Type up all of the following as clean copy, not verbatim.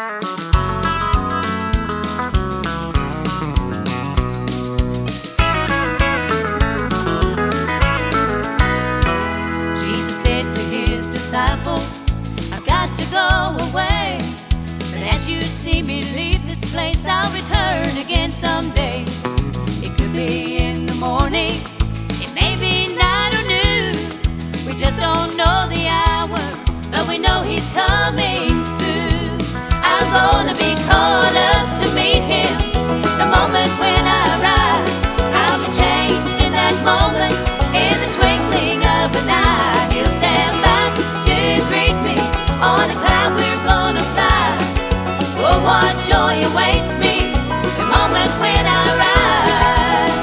Jesus said to his disciples, I've got to go away, but as you see me leave this place, I'll return again someday. It could be in the morning, it may be night or noon. We just don't know the hour, but we know he's coming soon. I'm gonna be caught up to meet him the moment when I rise. I'll be changed in that moment, in the twinkling of an eye. He'll stand by to greet me, on a cloud we're gonna fly. Oh, what joy awaits me the moment when I rise.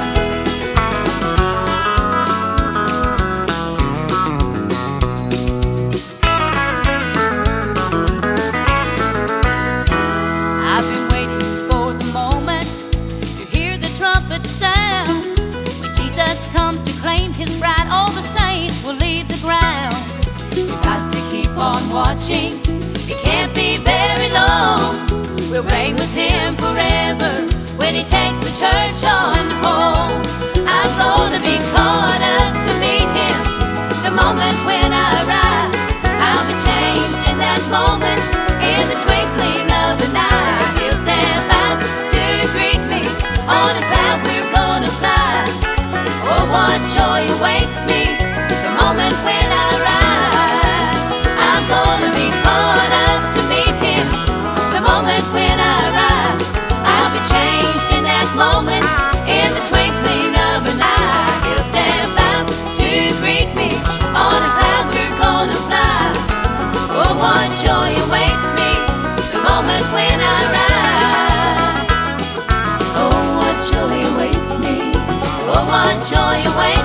I've been waiting for the moment to hear the trumpet sound. When Jesus comes to claim his bride, all the saints will leave the ground. We've got to keep on watching, it can't be very long. We'll reign with him forever when he takes the church on home. I'm gonna be caught up to meet him the moment when I rise. I'll be changed in that moment, in the twinkling of an eye. He'll stand by to greet me, on a cloud we're gonna fly. Oh, what joy awaits me the moment when I rise. I'm gonna be caught up to meet him the moment when I rise. I'll be changed in that moment, in the twinkling of an eye. He'll stand by to greet me, on a cloud we're gonna fly. Oh, what joy awaits me the moment when I rise. Oh, what joy awaits me. Oh, what joy awaits me.